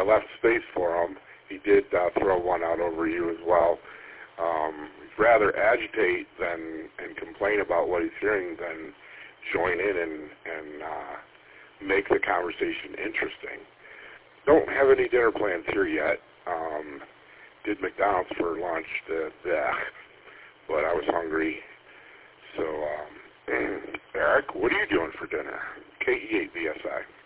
I left space for him. He did throw one out over you as well. He'd rather agitate and complain about what he's hearing than join in and make the conversation interesting. Don't have any dinner plans here yet. Did McDonald's for lunch, but I was hungry. So, Eric, what are you doing for dinner? KE8BSI.